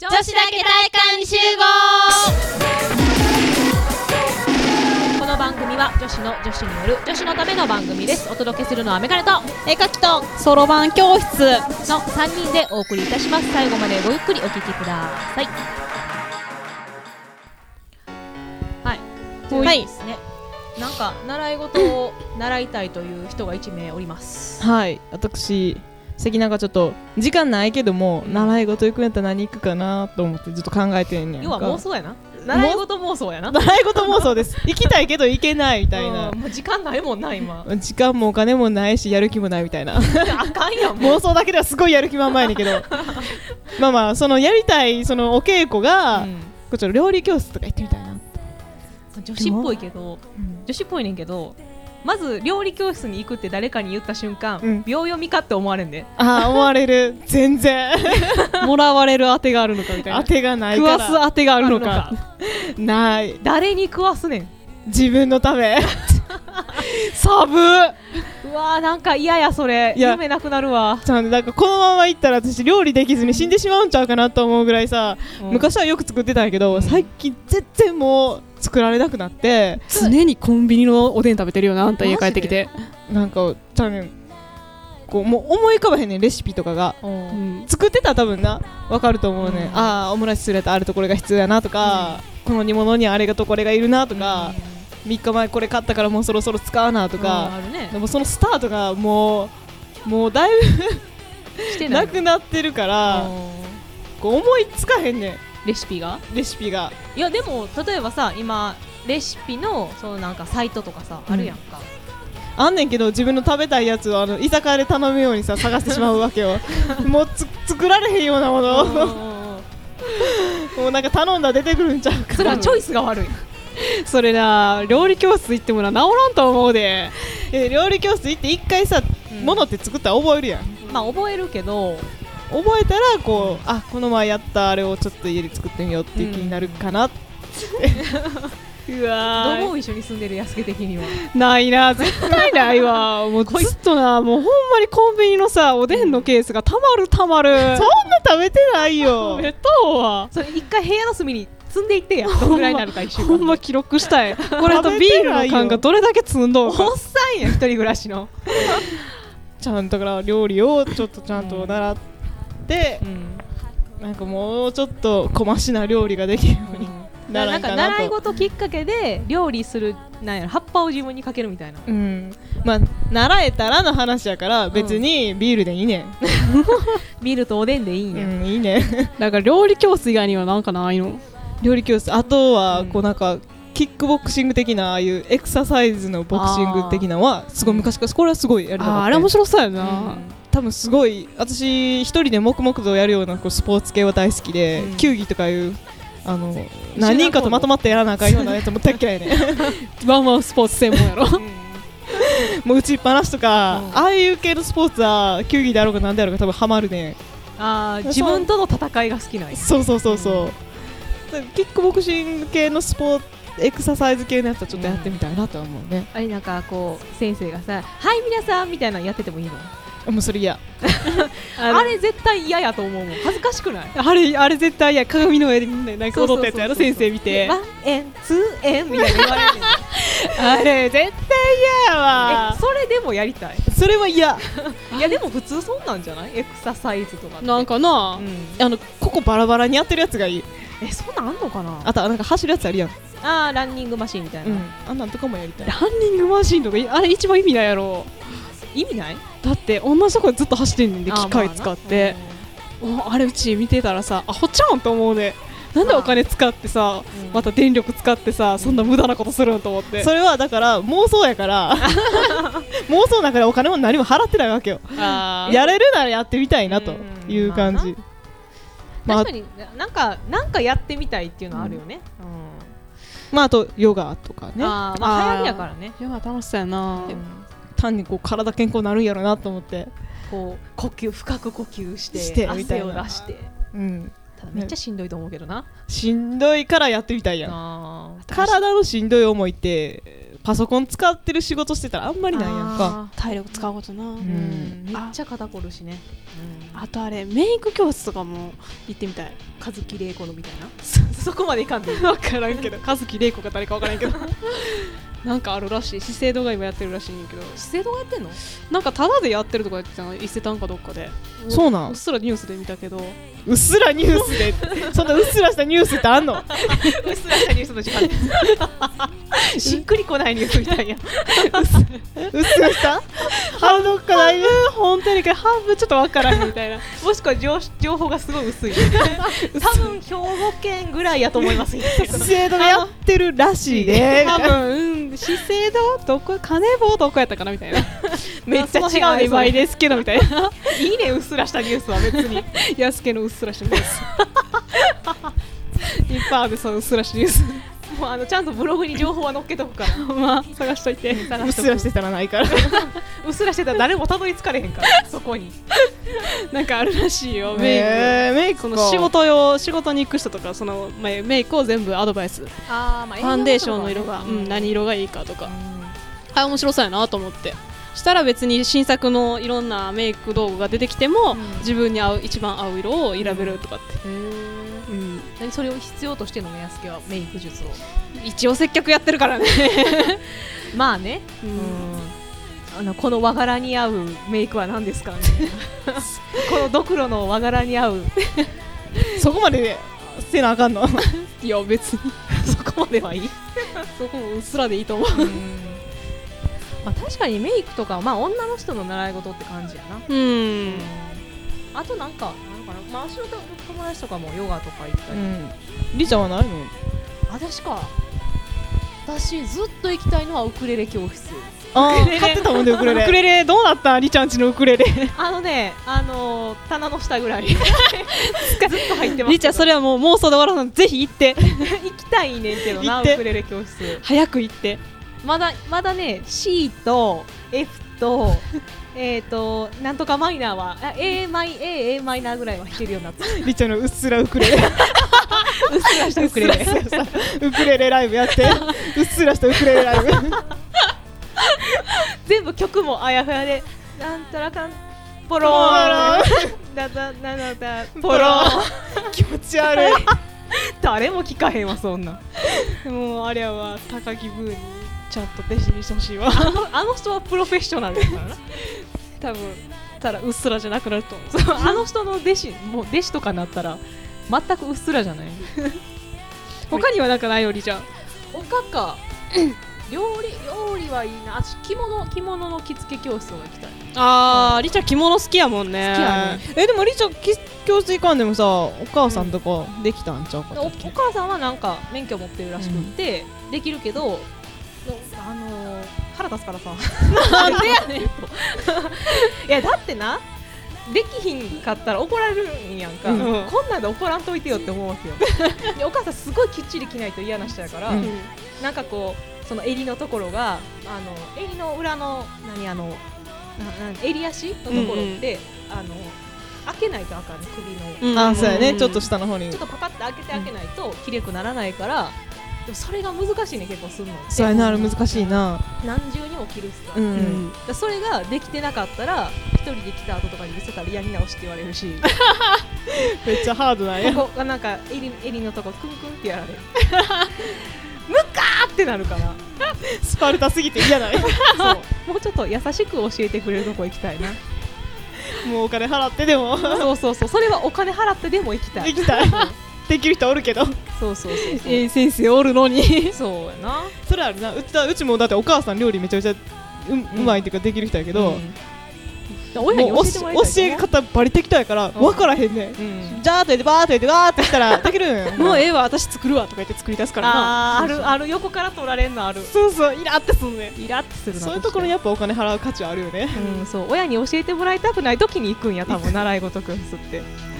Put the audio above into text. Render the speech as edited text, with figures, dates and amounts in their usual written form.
女子だけ体育館に集合。この番組は女子の女子による女子のための番組です。お届けするのはメガネと絵描きとそろばん教室の3人でお送りいたします。最後までごゆっくりお聞きください。はい、というですね、なんか習い事を習いたいという人が1名おります。 はい、私関なんかちょっと時間ないけども、習い事行くんやったら何行くかなと思ってずっと考えてんねんか。 要は妄想やな。習い事妄想やな。 習い事妄想です。行きたいけど行けないみたいな。 もう時間ないもんな今。 時間もお金もないしやる気もないみたいな。 あかんやん。 妄想だけではすごいやる気満々やねんけど。まあまあそのやりたいそのお稽古が、こっちの料理教室とか行ってみたいな。 女子っぽいけど、女子っぽいねんけど。まず料理教室に行くって誰かに言った瞬間、秒読みかって思われんで。 ああ思われる。全然もらわれる当てがあるのかみたいな。 当てがないから。 食わす当てがあるのかない。 誰に食わすねん。 自分のためサブ。 うわーなんか嫌やそれ。夢なくなるわ。 ちゃんとなんかこのままいったら私料理できずに死んでしまうんちゃうかなと思うぐらいさ、昔はよく作ってたんやけど、最近全然もう作られなくなって。 常にコンビニのおでん食べてるよな、あんた家帰ってきて。 なんかちゃんこうもう思い浮かばへんねんレシピとかが、作ってたら多分な分かると思うね、ああオムライスするやったらあるとこれが必要やなとか、この煮物にあれがとこれがいるなとか、3日前これ買ったからもうそろそろ使うなとか、でもそのスタートがもうだいぶなくなってるから、こう思いつかへんねんレシピが。いやでも例えばさ今レシピのそのなんかサイトとかさ、あるやんか。 あんねんけど自分の食べたいやつを居酒屋で頼むようにさ探してしまうわけよもう作られへんようなものをもうなんか頼んだら出てくるんちゃうか。 それはチョイスが悪いそれな、料理教室行ってもな治らんと思うで。 料理教室行って一回さ、ものって作ったら覚えるやん。 まあ覚えるけど、 覚えたらこう、あこの前やったあれをちょっと家で作ってみようっていう気になるかなってうわどうも一緒に住んでる安家的にはないな、絶対ないわもうずっとな、もうほんまにコンビニのさおでんのケースがたまるそんな食べてないよえっとはそれ一回部屋の隅に積んでいってや。どのぐらいになるか一週間ほんま記録したい。これとビールの缶がどれだけ積んどんか。 おっさんや一人暮らしのちゃんとだから料理をちょっとちゃんと習って、なんかもうちょっと小増しな料理ができるようにならんかなと。 習い事きっかけで料理するなんやろ、葉っぱを自分にかけるみたいな。 まあ習えたらの話やから別にビールでいいねんビールとおでんでいいんや。 いいねだから料理教室以外にはなんかないの？ 料理教室、あとはこうなんかキックボクシング的なああいうエクササイズのボクシング的なのはすごい昔からこれはすごいやりたかった。 あれ面白そうやな。 多分すごい私一人で黙々とやるようなこうスポーツ系は大好きで、球技とかいう何人かとまとまってやらなあかんようなやつも大嫌いねワンワンスポーツ専門やろもう打ちっぱなしとか、ああいう系のスポーツは球技であろうが何であろうが多分ハマるね。 自分との戦いが好きなんや。 そう、キックボクシング系のスポーツエクササイズ系のやつはちょっとやってみたいなとは思うね。 あれなんかこう先生がさはい皆さんみたいなのやっててもいいの？ もうそれ嫌あれ絶対嫌やと思うもん。恥ずかしくない？ あれ絶対嫌。鏡の上でみんななんか踊ったやつやろ、先生見てワン円ツー円みたいな言われるねあれ絶対嫌やわ。 それでもやりたい。 それは嫌いやでも普通そんなんじゃない？エクササイズとかってなんかな、 ここバラバラにやってるやつがいい。 そんなんあんのかな。 あとなんか走るやつあるやん。 ランニングマシンみたいな、 あんなんとかもやりたい。 ランニングマシンとかあれ一番意味ないやろ。 意味ない？ だって同じとこでずっと走ってんねんで、機械使って、あれうち見てたらさアホちゃうんと思うね。なんでお金使ってさ、また電力使ってさ、そんな無駄なことするんと思って。 それはだから妄想やから妄想だからお金も何も払ってないわけよ。やれるならやってみたいなという感じ。 確かになんかやってみたいっていうのはあるよね。 あとヨガとかね。 流行りやからね。 ヨガ楽しそうやな。 単にこう体健康になるんやろなと思って、 こう深く呼吸して汗を出して、ただめっちゃしんどいと思うけどな。 しんどいからやってみたいやん。体のしんどい思いってパソコン使ってる仕事してたらあんまりないやんか。 体力使うことな。 めっちゃ肩こるしね。 あとあれメイク教室とかも行ってみたい。 和樹玲子のみたいな。そこまでいかんで分からんけど、和樹玲子が誰か分からんけどなんかあるらしい。資生堂が今やってるらしいんやけど。 資生堂がやってんの？ なんかタダでやってるとか言ってたの、伊勢丹かどっかで。 そうなん？ うっすらニュースで見たけど。 うっすらニュースでそんなうっすらしたニュースってあんの？ うっすらしたニュースの時間しっくりこないニュースみたいや。 うっすらした半分かないね。 本当に半分ちょっと分からんみたいなもしくは情報がすごい薄い多分兵庫県ぐらいやと思いますよ。 資生堂がやってるらしいね。 多分資生堂どこ金棒どこやったかなみたいなめっちゃ違うね曖昧ですけどみたいな。 いいね、うっすらしたニュースは別に安家のうっすらしたニュースいっぱいある、そのうっすらしたニュースもうちゃんとブログに情報は載っけとくからまあ探しといて。 うっすらしてたらないからうっすらしてたら誰もたどり着かれへんからそこになんかあるらしいよ、メイク。その仕事に行く人とか、そのメイクを全部アドバイス。ファンデーションの色が、何色がいいかとか、面白そうやなと思って。したら別に新作のいろんなメイク道具が出てきても、自分に一番合う色を選べるとかって。 何それを必要としてんのね、安家はメイク術を。 一応接客やってるからねまあね、この和柄に合うメイクは何ですかみたいなこのドクロの和柄に合うそこまでせなあかんの？ いや別にそこまではいいそこもうっすらでいいと思うまあ、確かにメイクとかは、まあ、女の人の習い事って感じやな。あとなんかまあ、私の友達とかもヨガとか行ったり。 りちゃんはないの？ 私ずっと行きたいのはウクレレ教室。 買ってたもんね、ウクレレ。 ウクレレどうなった？りちゃんちのウクレレ棚の下ぐらいずっと入ってます。 りちゃんそれはもう妄想で終わらないの。ぜひ行って行きたいねんけどな、ウクレレ教室早く行って。 まだね C と F となんとかマイナーはA マイナーぐらいは弾けるようになったりちゃんのうっすらウクレレうっすらしたウクレレウクレレライブやってうっすらしたウクレレライブ全部曲もあやふやでなんたらかんポローンだポローン気持ち悪い誰も聞かへんわそんな。 もうあれは高木ブーにちゃんと弟子にしてほしいわあの人はプロフェッショナルだからな多分ただうっすらじゃなくなると思うあの人の弟子とかになったら全くうっすらじゃない他にはなんかないよりじゃん。 他か料理はいいな。着物の着付け教室が行きたい。 りちゃん着物好きやもんね。 好きやね。 でもりちゃん教室行かんでもさ、お母さんとかできたんちゃうか。 お母さんはなんか免許持ってるらしくってできるけど、腹立つからさなんでやねんいやだってな、できひんかったら怒られるんやんか、こんなんで怒らんといてよって思うわけよでお母さんすごいきっちり着ないと嫌な人やから、なんかこうその襟のところが襟の裏の襟足のところって、開けないとあかんね、首の、 そうやね、ちょっと下の方にちょっとパカッて開けて開けないと綺麗くならないから、でもそれが難しいね、結構するの。 そうやな、あれ難しいな。 何重にも着るしさ、それができてなかったら一人で着た後とかに見せたらやり直しって言われるしめっちゃハードなんや。 ここがなんか襟のとこクンクンってやられるムカーってなるからスパルタすぎて嫌ないそうもうちょっと優しく教えてくれるとこ行きたいなもうお金払ってでもそうそれはお金払ってでも行きたいできる人おるけど、 そう先生おるのにそうやな。 それあるな。うちもだってお母さん料理めちゃめちゃうまいっていうかできる人やけど、 親に教えてもらいたい。 教え方バリ適当やから分からへんね。じゃーっと言ってバーっと言ってわーってしたらできるんもうええわ私作るわとか言って作り出すからな。 ある横から取られんのある。 そうイラってすんね。 イラってするな。 そういうところにやっぱお金払う価値はあるよね。 そう親に教えてもらいたくない時に行くんや多分習い事教室って。